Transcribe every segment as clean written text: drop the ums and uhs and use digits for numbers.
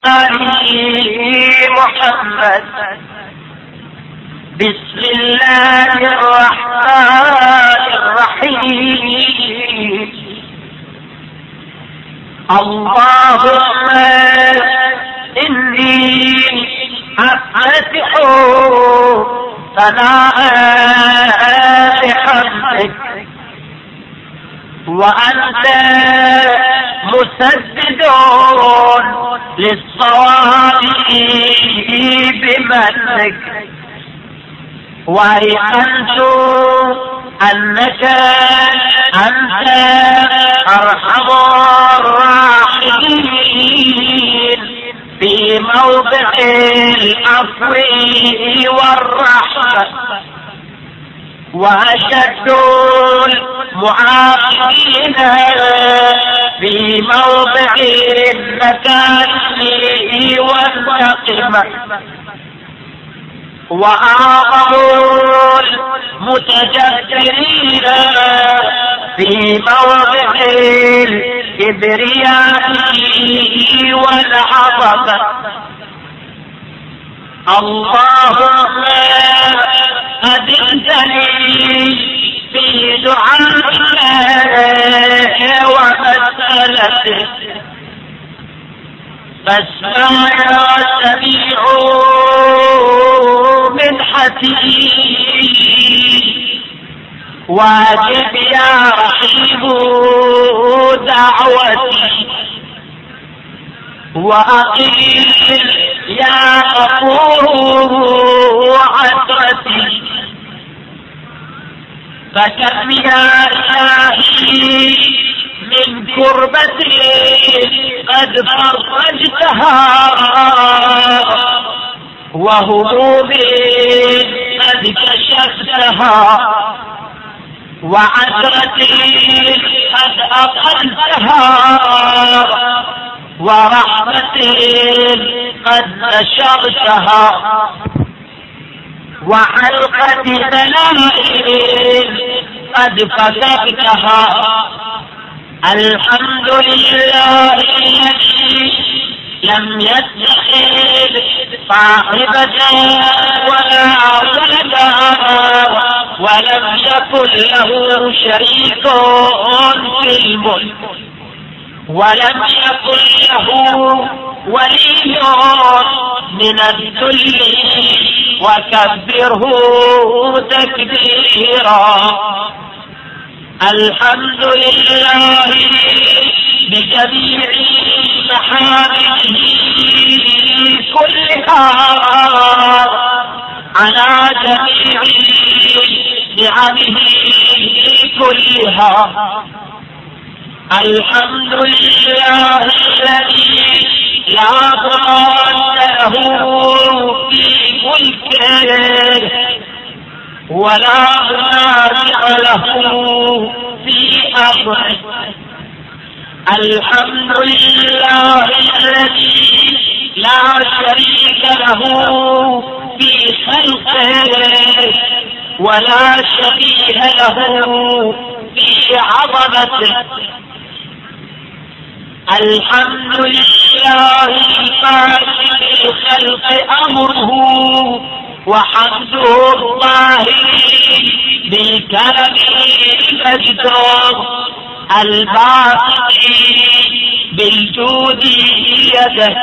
محمد. بسم الله الرحمن الرحيم. اللهم إني أفتح ثناء بحمدك، وأنت مسدد للصواب بمنك، وأيقنت أنك أنت أرحم الراحمين في موضع العفو والرحمة، وأشد المعاقبين في موضع النكال والنقمة، وأعظم المتجبرين في موضع الكبرياء والعظمة. اللهم أدلتني في دعائك ومسألتك، فاسمع يا سميع منحتي، واجب يا رحيم دعوتي، وأقيل يا غفور عثرتي. فكم يا إلهي من كربتي قد فرجتها، وهمومي قد كشفتها، وعثرتي قد أقلتها، ورحمتي قد نشرتها، وحلقة ثنائي قد فككتها. الحمد لله الذي لم يتخذ صاحبة ولا ولدا، ولم يكن له شريك في الملك، ولم يكن له ولي من الذل، وكبره تكبيرا. الحمد لله بجميع محامده كلها، على جميع نعمه كلها. الحمد لله الذي لا ضرر له في ملكه، ولا نازع له في أمره. الحمد لله الذي لا شريك له في خلقه، ولا شبيه له في عظمته. الحمد لله الفاشل الخلق أمره، وحمده الله بالكرم مجده، الباسط بالجود يده،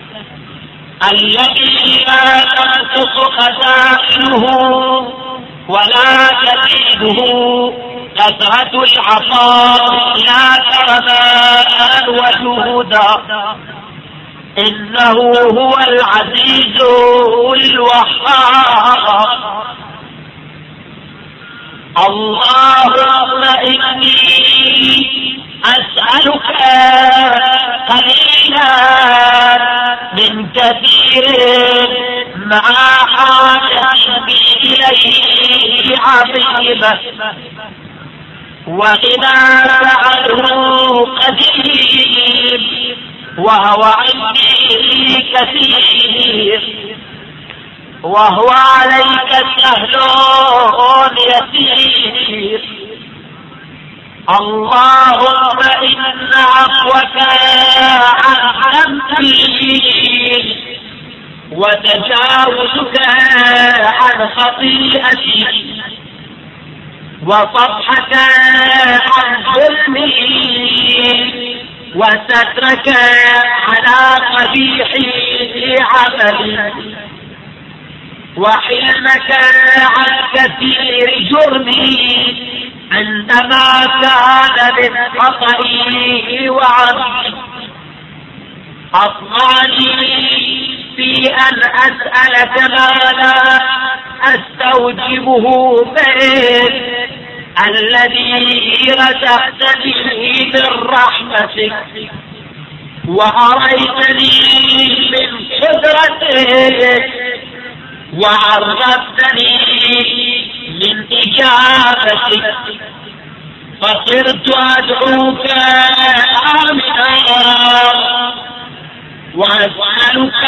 الذي لا تنقص خزائنه ولا تزيده كثرة العطاء لا كرما وجهودا. إنه هو العزيز الوهاب. اللهم إني أسألك قليلا من كثير مع حاجتي إليه عظيمة، وغناك عنه قديم، وهو عندي كثير، وهو عليك سهل يسير. اللهم إن عفوك عن ذنبي وتجاوزك عن خطيئتي وصفحك عن ظلمي وسترك على قبيح عملي وحلمك عن كثير جرمي عندما كان من خطئي وعملي أطمعني في أن أسألك ما لا أستوجبه منك الذي رزقتني من رحمتك وأريتني من قدرتك وعرفتني من إجابتك فصرت أدعوك آمنا وأسألك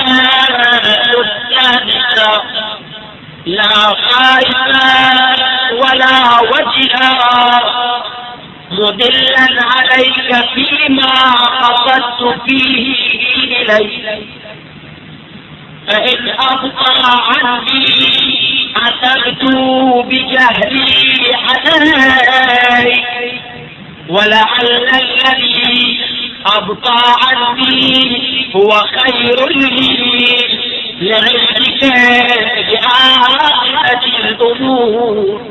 مستانسا لا خائفا ولا وجها مدلا عليك فيما قصدت فيه إليك فإن أبطأ عني عتبت بجهلي عليك ولعل الذي أبطأ عني هو خير لي لعلمك بعاقبة الأمور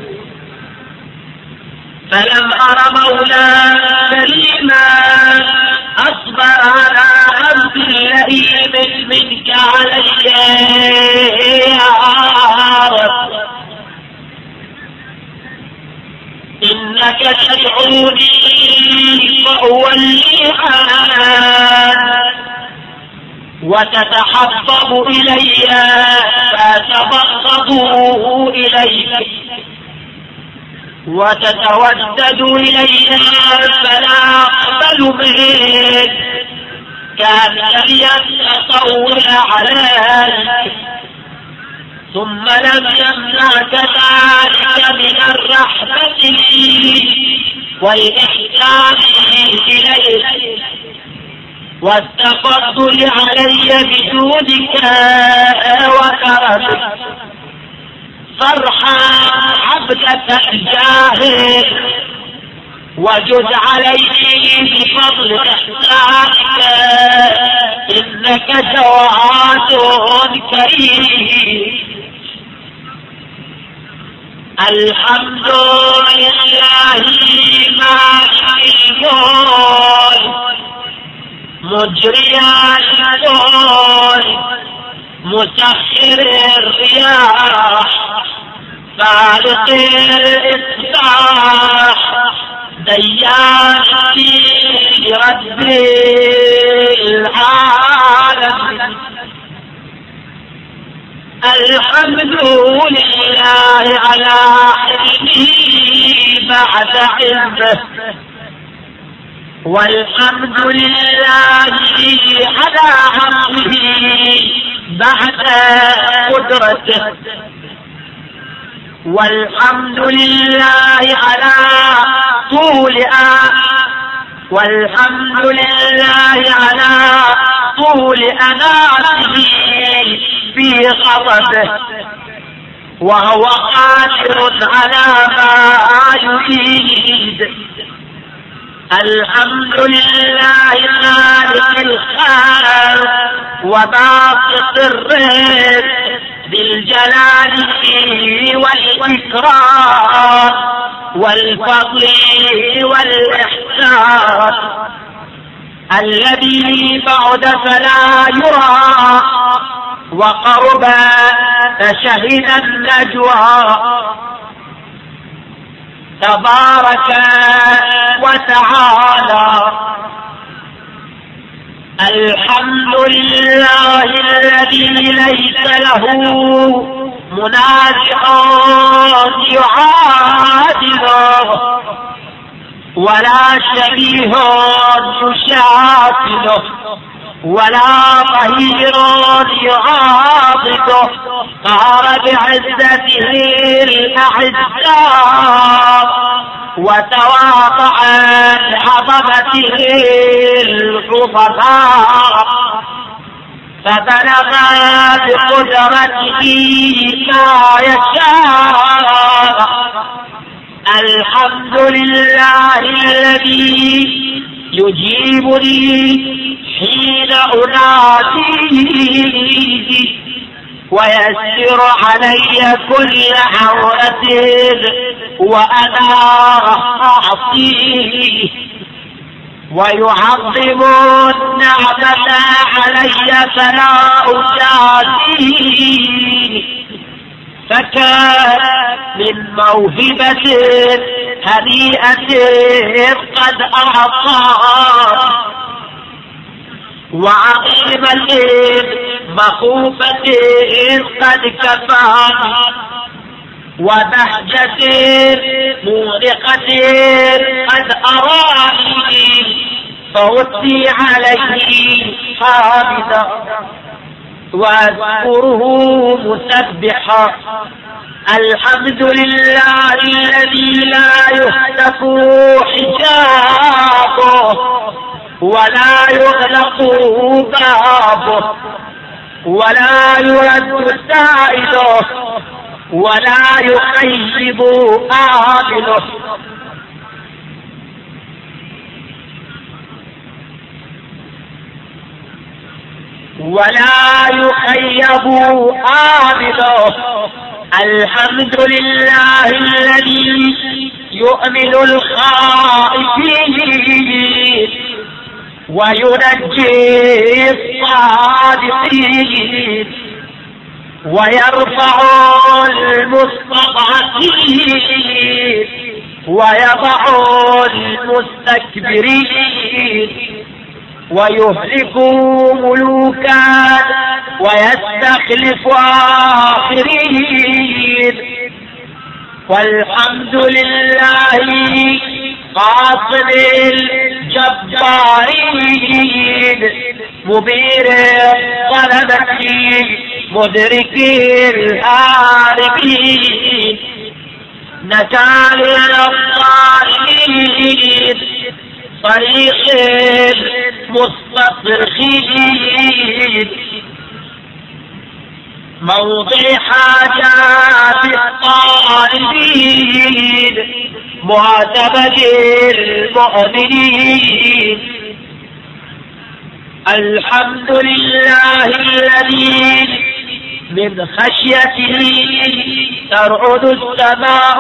فلم أر مولى كريما أصبر على عبد لئيم منك علي يا رب إنك تدعوني فأولي وتتحبب إلي فأتبغض إليك وتتودد إلي فلا أقبل منك كان لي التطول عليك ثم لم يمنعك ذلك من الرحمة والإحسان إليك والتفضل علي بجودك وكرمك فارحم عبدك الجاهل وجد عليه بفضل إحسانك إنك جواد كريم الحمد لله مالك الملك مجري الكون مسخر الرياح فالق الإصباح ديان في رب العالم الحمد لله على حلمه بعد علمه والحمد لله على عقله بعد قدرته والحمد لله على والحمد لله على طول أناته في غضبه وهو قادر على ما يريد الحمد لله مالك الخلق وباسط الرزق بالجلال والإكرام والفضل والإحسان الذي بعد فلا يرى وقرب فشهد النجوى تبارك وتعالى الحمد لله الذي ليس له منازع يعادله ولا شبيه يشاكله ولا ظهير يعاضده قهر بعزته الأعزاء وتواضع بعظمته الحفظاء فبلغ بقدرته ما يشاء. الحمد لله الذي يجيبني حين أناديه ويسر علي كل عورة وأنا أعصيه، ويعظم النعمة علي فلا أجازيه. فكان من موهبة هنيئة قد أعطاه، وعظيمة مخوفة قد كفاه، وبهجة مورقة قد أراني، فوتي عليه حامدا وأذكره مسبحا. الحمد لله الذي لا يهتك حجابه ولا يغلق بابه ولا يرد سائله ولا يخيب آمله. ولا يخيب آمله. الحمد لله الذي يؤمن الخائفين وينجي الصادقين ويرفع المستضعفين ويضع المستكبرين ويهلك ملوكا ويستخلف آخرين. والحمد لله قاصم الجبارين مبير الظلمة مدرك الهاربين نجا من الظالمين طريق المستصرخين موضع حاجات الطالبين معتمد المؤمنين. الحمد لله الذي من خشيته ترعد السماء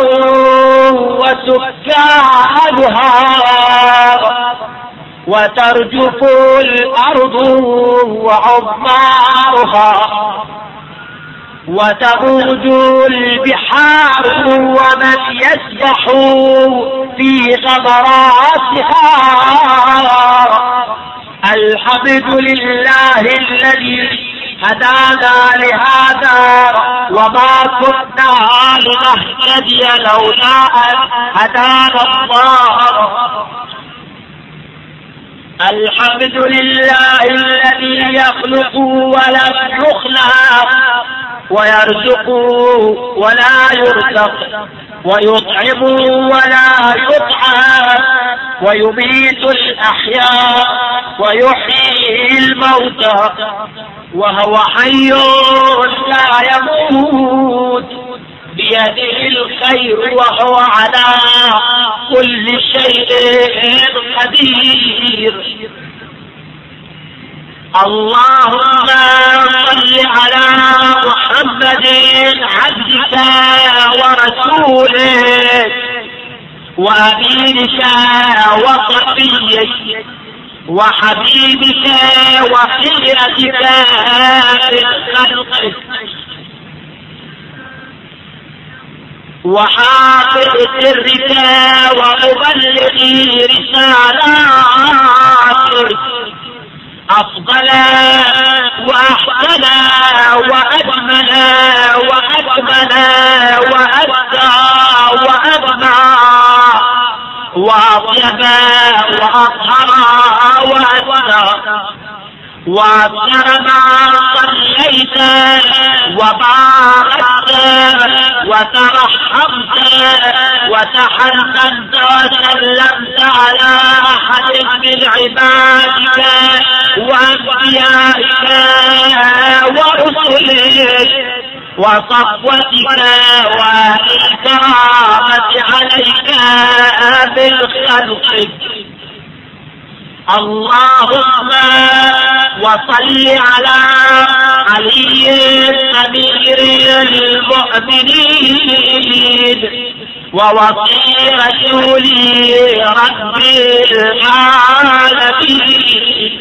وسكانها وترجف الأرض وعمارها وتموج البحار ومن يسبح في غمراتها. الحمد لله الذي هدانا لهذا وما كنا لنهتدي لولا أن هدانا الله. الحمد لله الذي يخلق ولم يخلق ويرزق ولا يرزق ويطعم ولا يطعم ويميت الأحياء ويحيي الموتى وهو حي لا يموت بيده الخير وهو على كل شيء قدير. اللهم صل على محمد عبدك ورسولك وأمينك وصفيك وحبيبك وخيرتك من خلقك وحافظ سرك ومبلغ رسالاتك أفضل وأحسن وأجمل وأكمل وأبدى وأبنى وأطيب وأطهر وأسنى وأكثر ما صليت وباركت وترحمت وتحننت وسلمت على أحد من عبادك وأنبيائك ورسلك وصفوتك والكرامة عليك بالخلق. اللهم وصل على علي أمير المؤمنين ووصي رسول رب العالمين،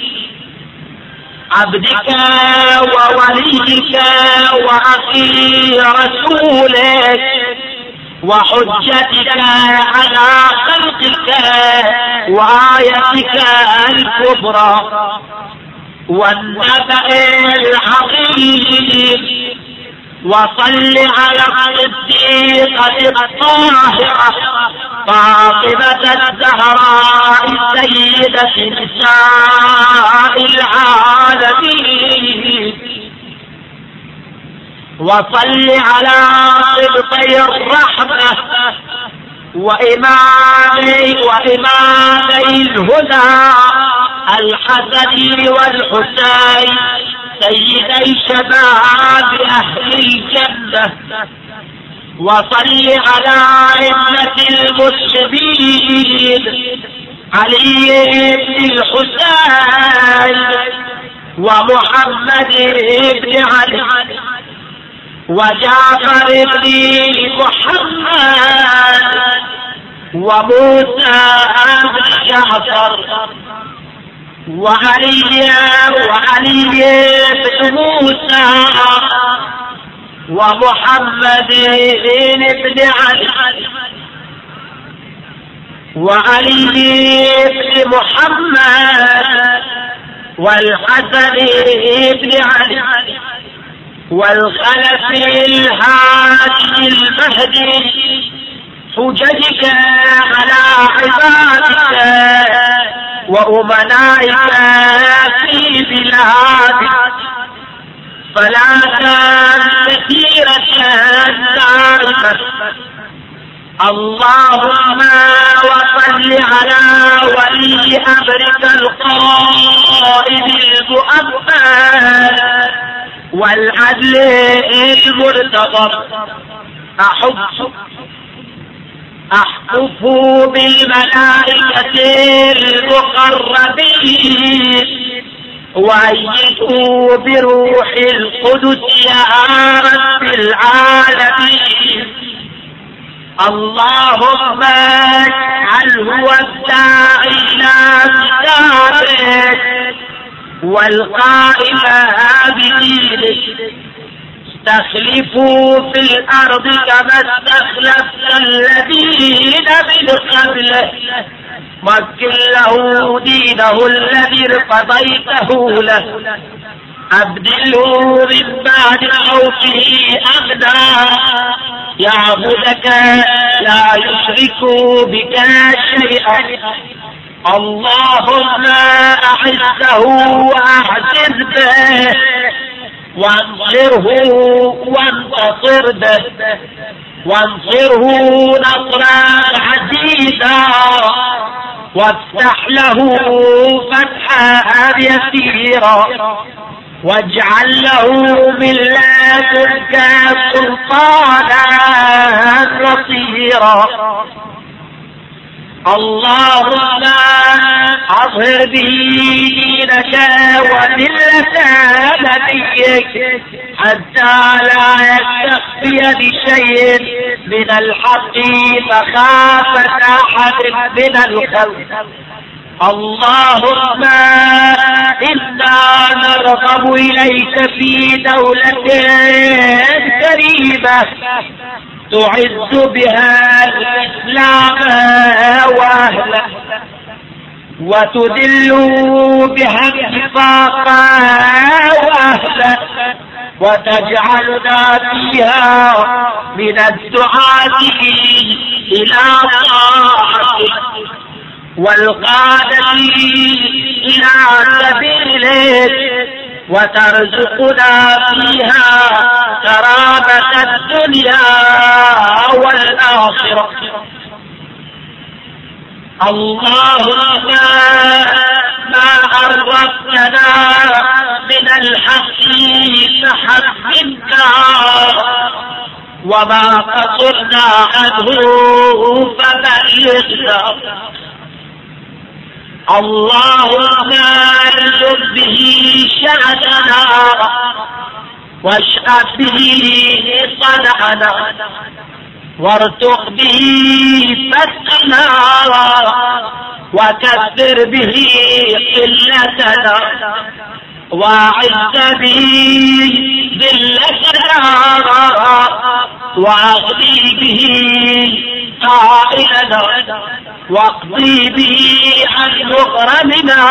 عبدك ووليك وأخي رسولك وحجتك على خلقك وآيتك الكبرى والنبأ العظيم. وصل على الصديقة الطاهرة فاطمة الزهراء السيدة نساء العالمين. وصل على صدقي الرحمة وإمامي الهدى الحسن والحسين سيدي شباب أهل الجنة. وصل على أئمة المسلمين علي بن الحسين ومحمد بن علي وجعفر بن محمد وموسى بن جعفر وعلي بن موسى ومحمد بن علي وعلي بن محمد والحسن بن علي والخلف الهادي المهدي حججك على عبادك وأمنائك في بلادك صلاة كثيرة دائمة. اللهم وصل على ولي أمرك القائد المؤمن والعدل المرتضى أحفظه بالملائكة المقربين وأيده بروح القدس يا رب العالمين. اللهم اجعله الداعي إلى كتابك والقائم بدينك. استخلفوا في الأرض كما استخلفت الذين من قبله مكن له دينه الذي ارتضيته له أبدله من بعد خوفه أمنا يعبدك لا يشرك بك شيئا. اللهم أعزه وأعزز به وانصره وانتصر به وانصره نصرا عزيزا وافتح له فتحا يسيرا واجعل له من لدنك سلطانا نصيرا. اللهم أظهر به دينك وملة نبيك حتى لا يستخفي بشيء من الحق مخافة أحد من الخلق. اللهم إنا نرغب إليك في دولة كريمة تعز بها الإسلام وأهله وتذل بها النفاق وأهله وتجعلنا فيها من الدعاة إلى طاعتك والقادة إلى سبيلك وترزقنا فيها كرامة الدنيا والآخرة. اللهم ما عرفتنا من الحق فحكمنا، وما قصرنا عنه فبلغنا. اللهم ارزق به شأننا واشرح به صنعنا، وارتق به فتحنا، وكثر به قلتنا، واعز به ذلتنا، واغني به طائلنا، واقضي به عن مغرمنا،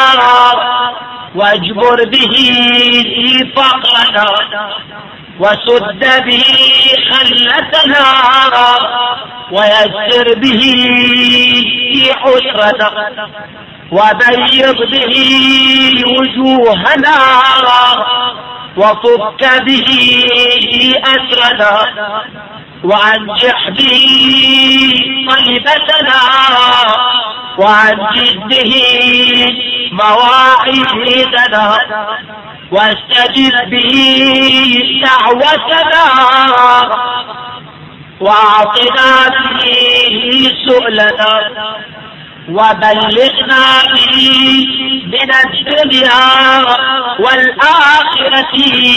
واجبر به فقرنا، وسد به خلتنا، ويسر به عسرنا، وبيض به وجوهنا، وفك به أسرنا، وأنجح به طيبتنا، وأنجز به مواعيدنا، واستجب به دعوتنا، واعطنا به سؤلنا، وبلغنا به من الدنيا والآخرة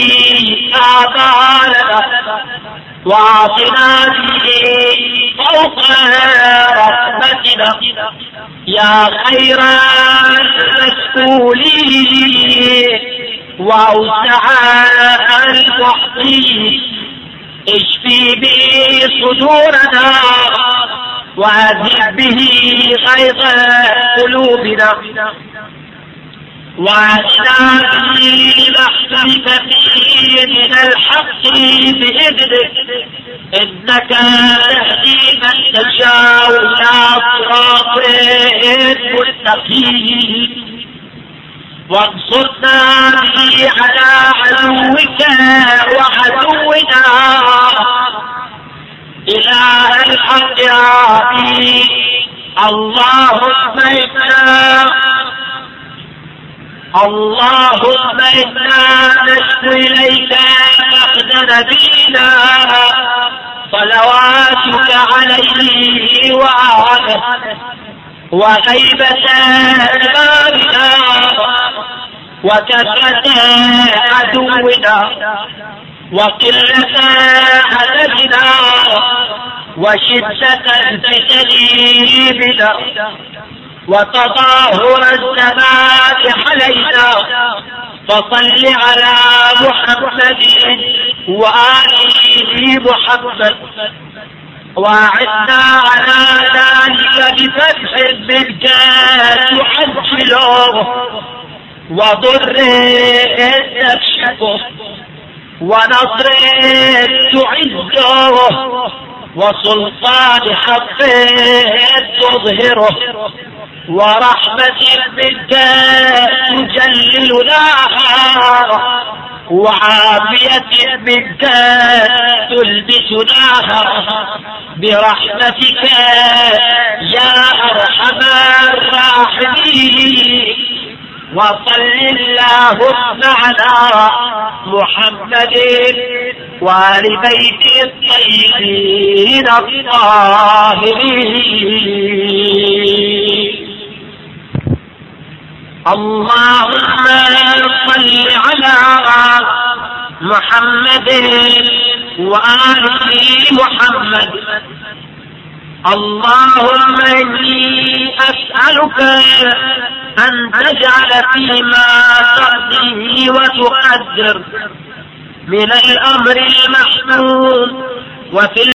آمالنا، واعطنا به فوق رحمتنا يا خير المسؤولين وأوسع المحصين. اشفي به صدورنا، وأذهب به غيظ قلوبنا، وأعطنا به محبب فيه من الحق بإذنك، إنك تهدي من تشاء إلى صراط مستقيم. وانصرنا به على عدوك وعدونا. إله الحق آمين. اللهم إنا نشكو إليك فقد نبينا صلواتك عليه وآله، وغيبة إمامنا، وكثرة عدونا، وقلة عددنا، وشدة الفتن بنا، وتظاهر الزمان علينا. فصل على محمد وآله محمد، وأعنا على ذلك بفتح منك تعجله، وضر تكشفه، ونصر تعزه، وسلطان حق تظهره، ورحمة منك تجللناها، وعافية منك تلبسناها، برحمتك يا أرحم الراحمين. وصل اللهم على محمد وآل بيت الطيبين الطاهرين. اللهم صل على محمد وآل محمد. اللهم إني أسألك أن تجعل فيما تقضي وتقدر من الأمر المحمود وفي